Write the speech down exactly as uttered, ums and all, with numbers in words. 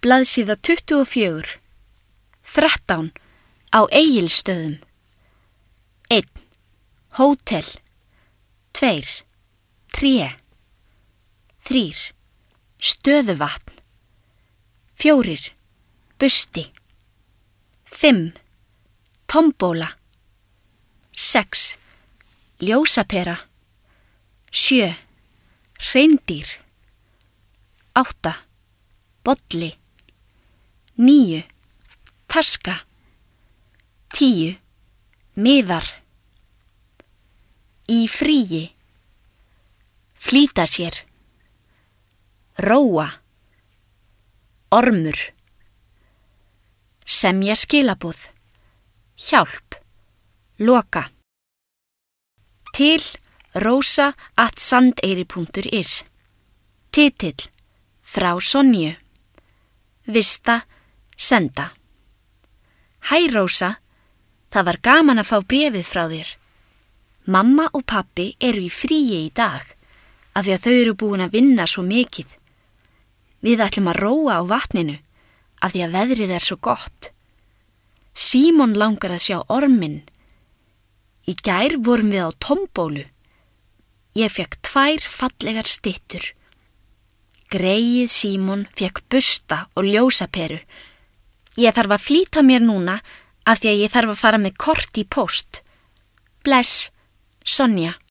Blaðsíða tuttugu og fjögur. þrettán. Á Egilsstöðum. einn. Hótel. tveir. Tré. þrír. Stöðuvatn. fjórir. Busti. fimm. Tombóla. sex. Ljósapera. sjö. Hreindýr. átta. Bolli. níu. Taska. tíu. Miðar. Í fríi. Flýta sér. Róa. Ormur. Semja skilaboð. Hjálp. Loka. Til rósa at sandeyri punktur is. Titill. Frá Sonju. Vista. Senda. Hæ Rósa, það var gaman að fá bréfið frá þér. Mamma og pabbi eru í fríi í dag af því að þau eru búin að vinna svo mikið. Við ætlum að róa á vatninu af því að veðrið er svo gott. Símon langar að sjá orminn. Í gær vorum við á tombólu. Ég fekk tvær fallegar styttur. Greyið Símon fekk busta og ljósaperu. Ég þarf að flýta mér núna af því að ég þarf að fara með kort í póst. Bless, Sonja.